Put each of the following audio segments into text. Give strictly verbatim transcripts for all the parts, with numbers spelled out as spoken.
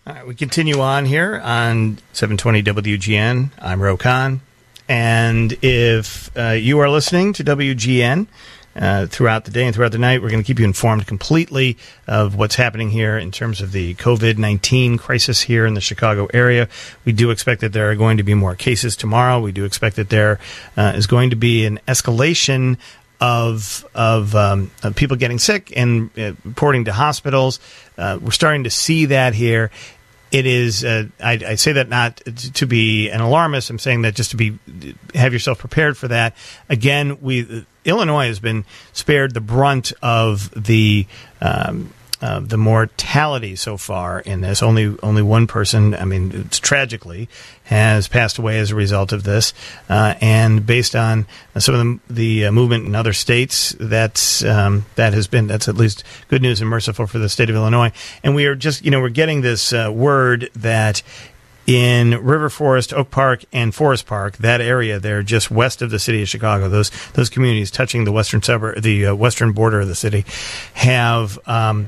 All right, we continue on here on seven twenty W G N. I'm Ro Khan. And if uh, you are listening to W G N uh, throughout the day and throughout the night, we're going to keep you informed completely of what's happening here in terms of the COVID nineteen crisis here in the Chicago area. We do expect that there are going to be more cases tomorrow. We do expect that there uh, is going to be an escalation of of, um, of people getting sick and uh, reporting to hospitals. Uh, we're starting to see that here. It is, uh, I, I say that not to be an alarmist. I'm saying that just to be, have yourself prepared for that. Again, we, Illinois has been spared the brunt of the, um, uh, the mortality so far in this. Only, only one person, I mean, it's tragically, has passed away as a result of this. Uh, and based on some of the, the uh, movement in other states, that's, um, that has been, that's at least good news and merciful for the state of Illinois. And we are just, you know, we're getting this uh, word that in River Forest, Oak Park, and Forest Park, that area there, just west of the city of Chicago, those those communities touching the western suburb, the uh, western border of the city, have um,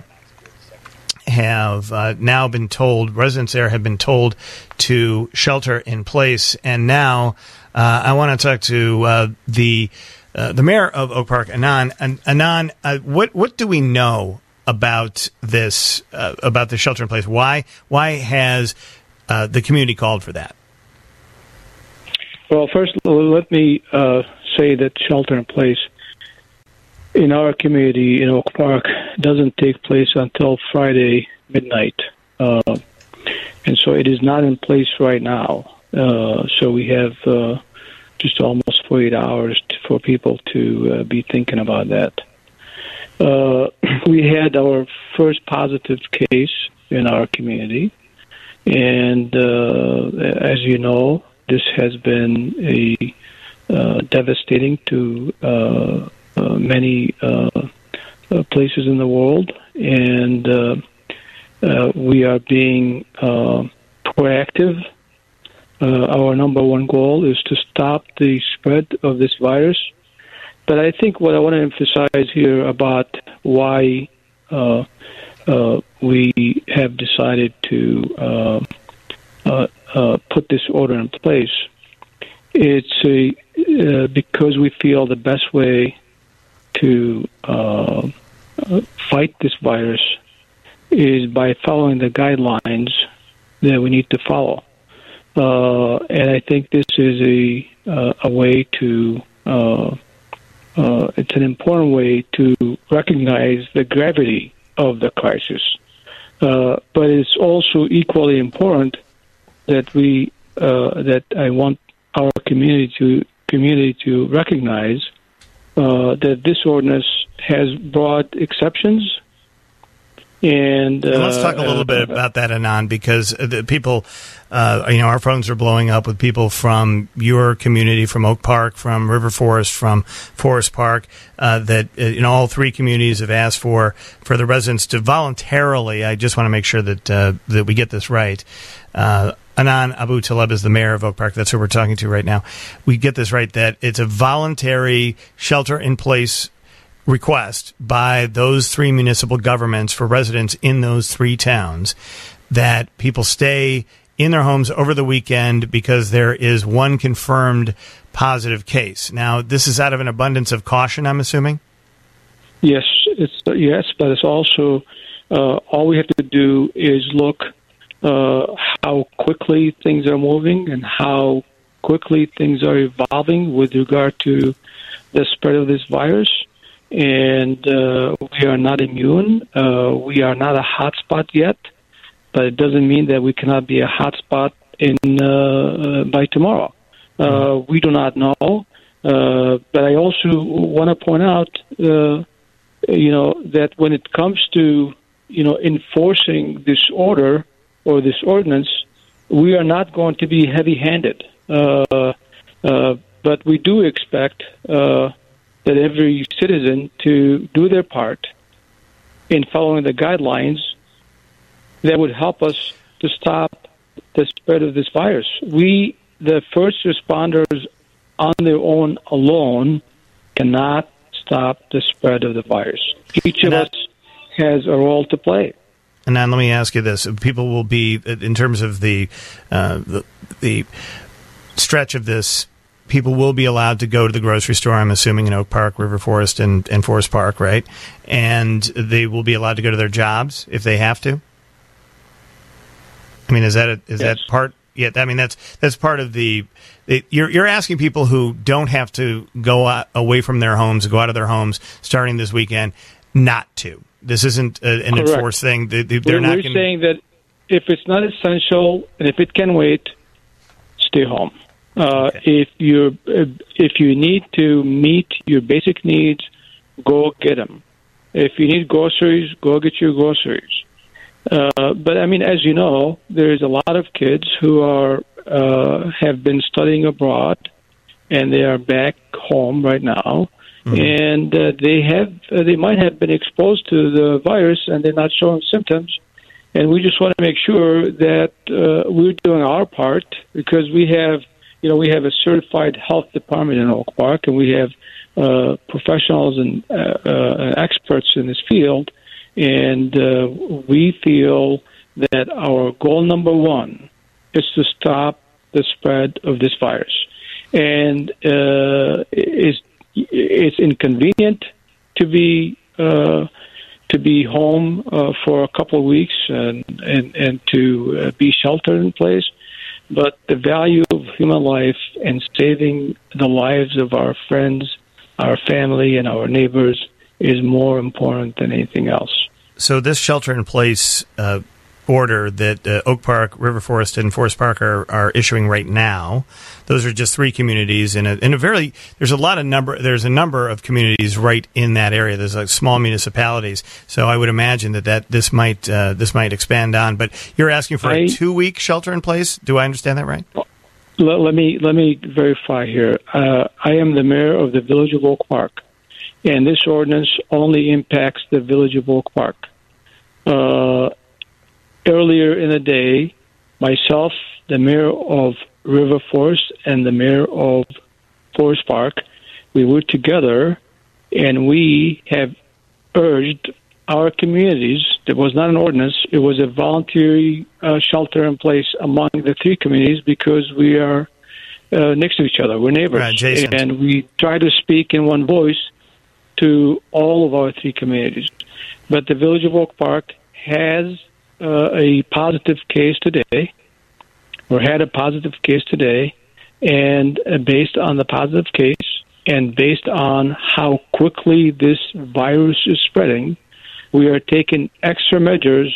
have uh, now been told, residents there have been told to shelter in place. And now uh, I want to talk to uh, the uh, the mayor of Oak Park, Anand. An- Anand, uh, what what do we know about this, uh, about the shelter in place? Why why has uh, the community called for that? Well, first, let me uh, say that shelter in place in our community in Oak Park doesn't take place until Friday midnight. Uh, and so it is not in place right now. Uh, so we have uh, just almost forty-eight hours to, for people to uh, be thinking about that. Uh, we had our first positive case in our community. And uh, as you know, this has been a uh, devastating to uh, uh, many uh, uh, places in the world, and uh, uh, we are being uh, proactive. Uh, our number one goal is to stop the spread of this virus. But I think what I want to emphasize here about why uh, uh, we have decided to uh, uh, uh, put this order in place, it's a, uh, because we feel the best way to uh, fight this virus is by following the guidelines that we need to follow. Uh, and I think this is a, uh, a way to, uh, uh, it's an important way to recognize the gravity of the crisis. Uh, but it's also equally important that we, uh, that I want our community to, community to recognize Uh, that this ordinance has broad exceptions. And, uh, and let's talk a little uh, bit about that, Anand, because the people, uh, you know, our phones are blowing up with people from your community, from Oak Park, from River Forest, from Forest Park, uh, that uh, in all three communities have asked for, for the residents to voluntarily, I just want to make sure that, uh, that we get this right, uh, Anand Abu Taleb is the mayor of Oak Park. That's who we're talking to right now. We get this right, that it's a voluntary shelter-in-place request by those three municipal governments for residents in those three towns, that people stay in their homes over the weekend because there is one confirmed positive case. Now, this is out of an abundance of caution, I'm assuming? Yes, it's yes, but it's also uh, all we have to do is look Uh, how quickly things are moving and how quickly things are evolving with regard to the spread of this virus. And uh, we are not immune. Uh, we are not a hotspot yet, but it doesn't mean that we cannot be a hotspot in uh, by tomorrow. Uh, we do not know. Uh, but I also want to point out, uh, you know, that when it comes to, you know, enforcing this order, or this ordinance, we are not going to be heavy-handed. Uh, uh, but we do expect uh, that every citizen to do their part in following the guidelines that would help us to stop the spread of this virus. We, the first responders on their own alone, cannot stop the spread of the virus. Each of us has a role to play. And then let me ask you this: people will be, in terms of the uh, the, the stretch of this, people will be allowed to go to the grocery store, I'm assuming, in Oak Park, River Forest, and, and Forest Park, right? And they will be allowed to go to their jobs if they have to? I mean, is that a, is yes. that part? Yeah, I mean, that's that's part of the, the – you're you're asking people who don't have to go out, away from their homes, go out of their homes starting this weekend, not to. This isn't a, an Correct. enforced thing. They, they're we're not we're gonna... saying that if it's not essential and if it can wait, stay home. Uh, okay. If you if you need to meet your basic needs, go get them. If you need groceries, go get your groceries. Uh, but I mean, as you know, there's a lot of kids who are uh, have been studying abroad, and they are back home right now, mm-hmm. and uh, they have uh, they might have been exposed to the virus, and they're not showing symptoms. And we just want to make sure that uh, we're doing our part, because we have, you know, we have a certified health department in Oak Park, and we have uh, professionals and uh, uh, experts in this field. And uh, we feel that our goal number one is to stop the spread of this virus. And uh, it's, it's inconvenient to be uh, to be home uh, for a couple of weeks and, and, and to uh, be sheltered in place. But the value of human life and saving the lives of our friends, our family, and our neighbors is more important than anything else. So this shelter-in-place uh, order that uh, Oak Park, River Forest, and Forest Park are, are issuing right now, those are just three communities in a, in a very. There's a lot of number. There's a number of communities right in that area. There's like small municipalities. So I would imagine that, that this might uh, this might expand on. But you're asking for I, a two-week shelter-in-place. Do I understand that right? Let, let me let me verify here. Uh, I am the mayor of the Village of Oak Park. And this ordinance only impacts the Village of Oak Park. Uh, earlier in the day, myself, the mayor of River Forest, and the mayor of Forest Park, we were together, and we have urged our communities. There was not an ordinance. It was a voluntary uh, shelter in place among the three communities, because we are uh, next to each other. We're neighbors. Right, Jason. And we try to speak in one voice to all of our three communities. But the Village of Oak Park has uh, a positive case today, or had a positive case today, and uh, based on the positive case and based on how quickly this virus is spreading, we are taking extra measures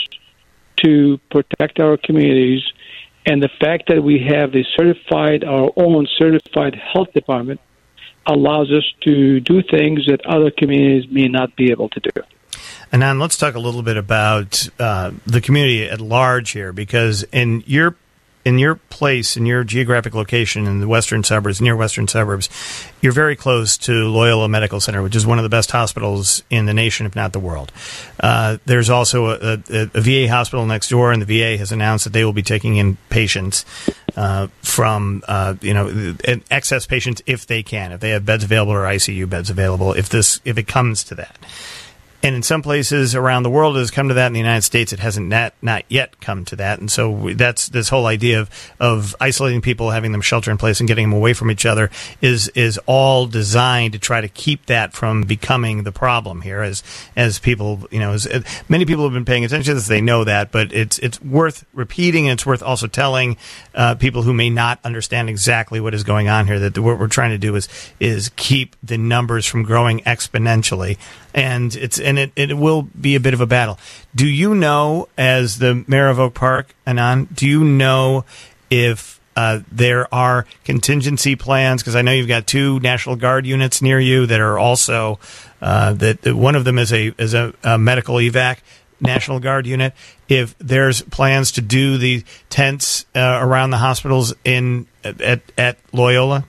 to protect our communities. And the fact that we have a certified, our own certified health department, allows us to do things that other communities may not be able to do. Anand, let's talk a little bit about uh, the community at large here, because in your in your place, in your geographic location in the western suburbs, near western suburbs, you're very close to Loyola Medical Center, which is one of the best hospitals in the nation, if not the world. Uh, there's also a, a, a V A hospital next door, and the V A has announced that they will be taking in patients uh, from, uh, you know, excess patients if they can, if they have beds available or I C U beds available, if this if it comes to that. And in some places around the world, it has come to that. In the United States, it hasn't not, not yet come to that. And so that's this whole idea of, of isolating people, having them shelter in place, and getting them away from each other is is all designed to try to keep that from becoming the problem here. As as people, you know, as, as many people have been paying attention to this, they know that. But it's it's worth repeating, and it's worth also telling uh, people who may not understand exactly what is going on here that what we're trying to do is is keep the numbers from growing exponentially. And it's and it, it will be a bit of a battle. Do you know, as the mayor of Oak Park, Anand, do you know if uh, there are contingency plans? Because I know you've got two National Guard units near you that are also uh, that, that one of them is a is a, a medical evac National Guard unit. If there's plans to do the tents uh, around the hospitals in at at Loyola,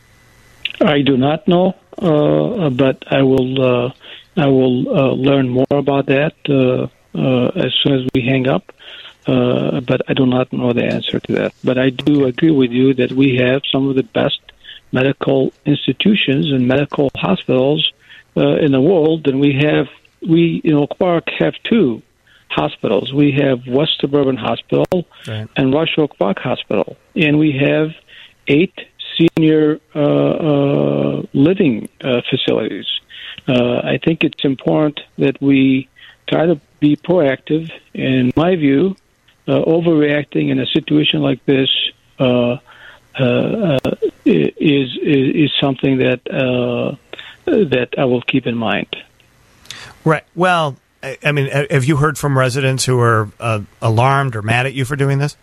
I do not know, uh, but I will. Uh I will uh, learn more about that uh, uh, as soon as we hang up, uh, but I do not know the answer to that. But I do agree with you that we have some of the best medical institutions and medical hospitals uh, in the world, and we have we in Oak Park have two hospitals. We have West Suburban Hospital right. and Rush Oak Park Hospital, and we have eight senior uh, uh, living uh, facilities. Uh, I think it's important that we try to be proactive. In my view, uh, overreacting in a situation like this uh, uh, uh, is, is is something that uh, that I will keep in mind. Right. Well, I, I mean, have you heard from residents who are uh, alarmed or mad at you for doing this?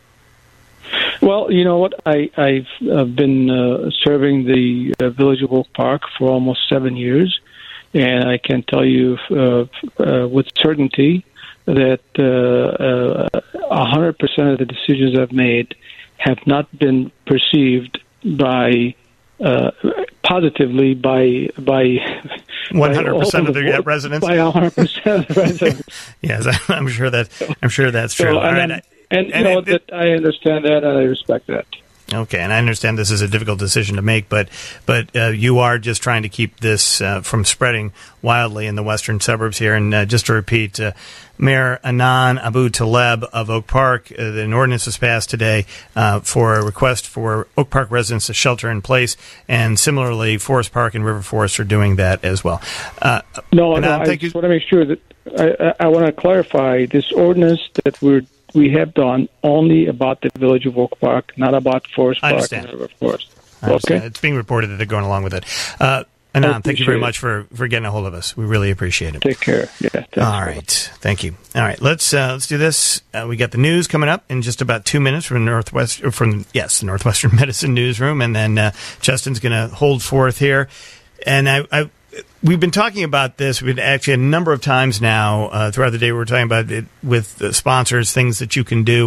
Well, you know what? I, I've uh, been uh, serving the uh, Village of Oak Park for almost seven years, and I can tell you uh, uh, with certainty that uh, uh, one hundred percent of the decisions I've made have not been perceived by uh, positively by by one hundred percent of the residents. By one hundred percent of the residents. Yes, I'm sure that I'm sure that's true. So, All and right. then, And, and you know, it, that I understand that, and I respect that. Okay, and I understand this is a difficult decision to make, but but uh, you are just trying to keep this uh, from spreading wildly in the western suburbs here. And uh, just to repeat, uh, Mayor Anan Abu Taleb of Oak Park, uh, an ordinance was passed today uh, for a request for Oak Park residents to shelter in place, and similarly, Forest Park and River Forest are doing that as well. Uh, no, Anan, no, I thank just you. want to make sure that I, I, I want to clarify this ordinance that we're we have done only about the Village of Oak Park, not about Forest Park and River Forest. Okay? It's being reported that they're going along with it. Uh, Anan, thank you very much for, for getting a hold of us. We really appreciate it. Take care. Yeah. Thanks. All right. Thank you. All right. Let's uh, let's do this. Uh, we got the news coming up in just about two minutes from Northwest or from yes, the Northwestern Medicine Newsroom, and then uh, Justin's going to hold forth here. And I. I We've been talking about this. We've been actually a number of times now uh, throughout the day. We were talking about it with the sponsors, things that you can do.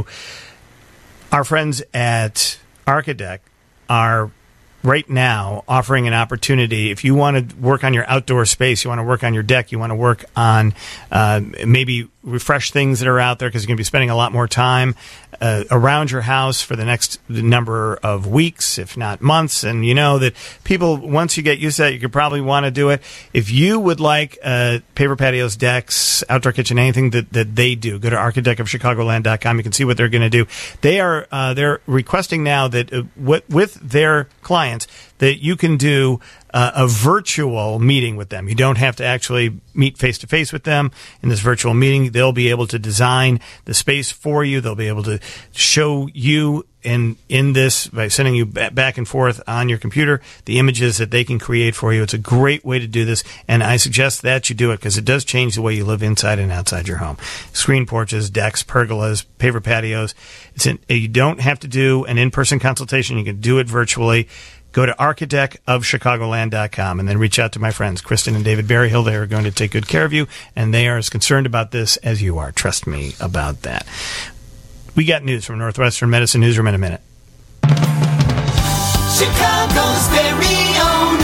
Our friends at Architect are right now offering an opportunity. If you want to work on your outdoor space, you want to work on your deck, you want to work on uh, maybe refresh things that are out there because you're going to be spending a lot more time uh, around your house for the next number of weeks, if not months. And you know that people, once you get used to that, you could probably want to do it. If you would like uh, paver patios, decks, outdoor kitchen, anything that, that they do, go to architect of chicagoland dot com. You can see what they're going to do. They are uh, they're requesting now that uh, w- with their clients that you can do uh, a virtual meeting with them. You don't have to actually meet face-to-face with them in this virtual meeting. They'll be able to design the space for you. They'll be able to show you in in this by sending you back and forth on your computer the images that they can create for you. It's a great way to do this, and I suggest that you do it because it does change the way you live inside and outside your home. Screen porches, decks, pergolas, paver patios. It's an, you don't have to do an in-person consultation. You can do it virtually. Go to architect of chicagoland dot com and then reach out to my friends, Kristen and David Berryhill. They are going to take good care of you, and they are as concerned about this as you are. Trust me about that. We got news from Northwestern Medicine Newsroom in a minute. Chicago's very own